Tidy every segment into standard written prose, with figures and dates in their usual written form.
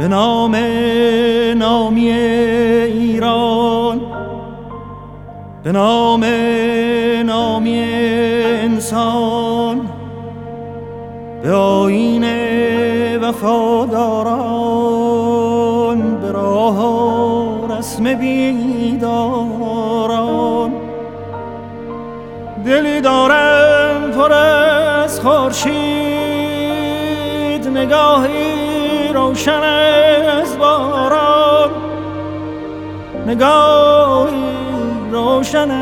به نام نامی ایران، به نام نامی انسان، به آیین وفاداران، به راه و رسم بیداران. دلی دارم پر از خورشید، نگاهی روشن از باران، نگاهی روشن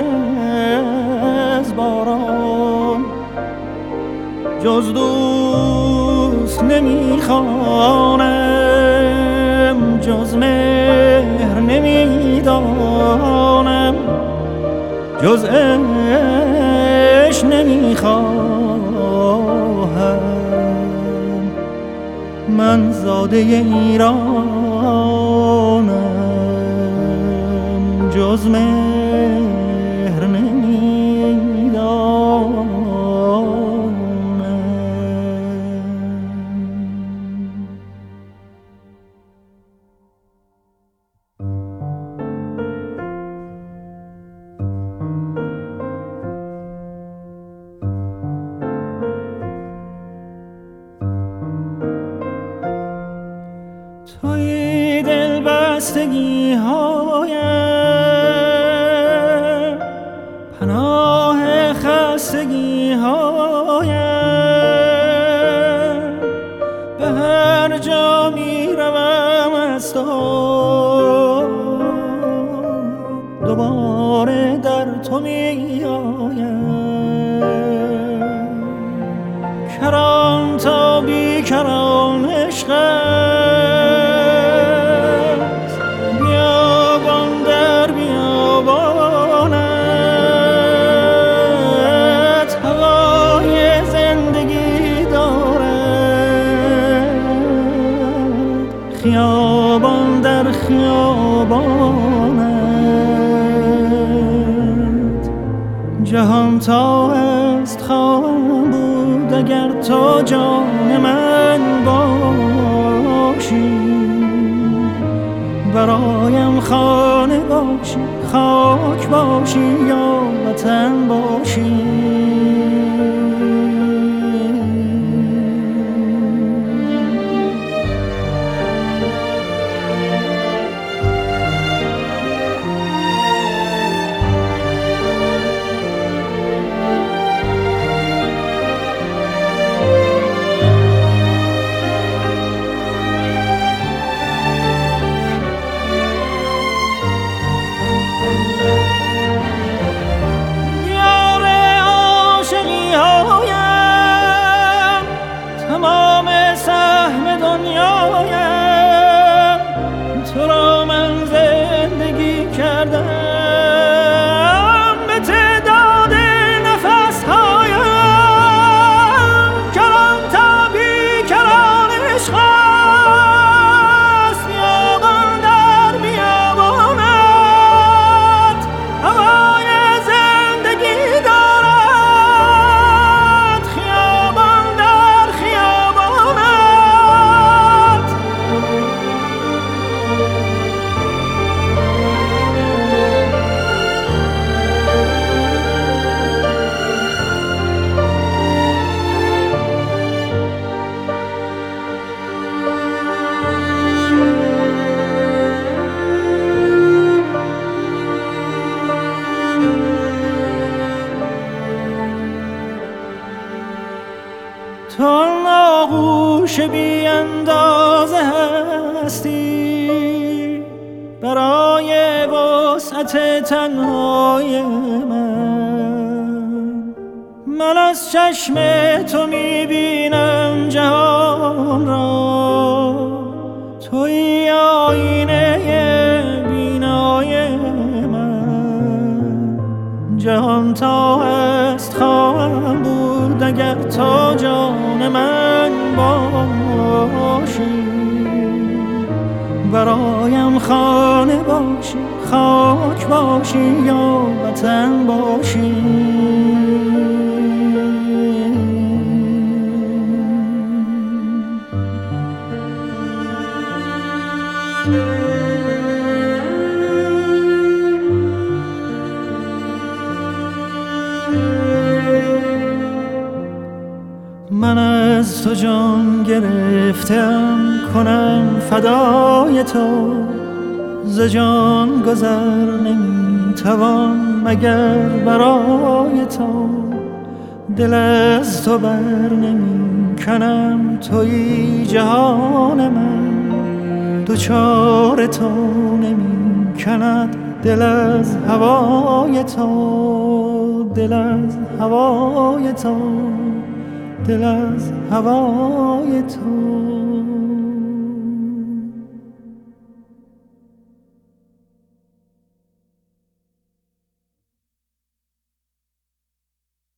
از باران. جز دوست نمیخوانم، جز مهر نمیدانم، جز عشق نمیخواهم. من زاده ایرانم، جز مهر نمیدانم. توی دل بستگی هایم، پناه خستگی هایم. به هر جا می روم از تو، دوباره در تو می آیم. کران تا بی کران عشق است، بیابان در بیابانت. هوای زندگی دارد، خیابان در خیابانت. جهان تا است خواهم بود اگر تو جان من باشی. برایم خانه باشی، خاک باشی یا وطن باشی. تو را من زندگی کردم، به تعداد نفس هایم. کران تا بی کران عشق است، بیابان در بیابانت. هوای زندگی دارد، خیابان در خیابانت. تو آغوش بی اندازه هستی برای وسعت تنهای من. من از چشم تو میبینم جهان را، توی آینه بینای من. جهان تا هست خواهم بود اگر تو جان من باشی. برایم خانه باشی، خاک باشی یا وطن باشی. تو جان گرفتم کنم فدای تو، ز جان گذر نمیتوان مگر برای تو. دل از تو بر نمی کنم تویی جهان من، دوچار تو نمی کند دل از هوای تو، دل از هوای تو، دل از هوای تو.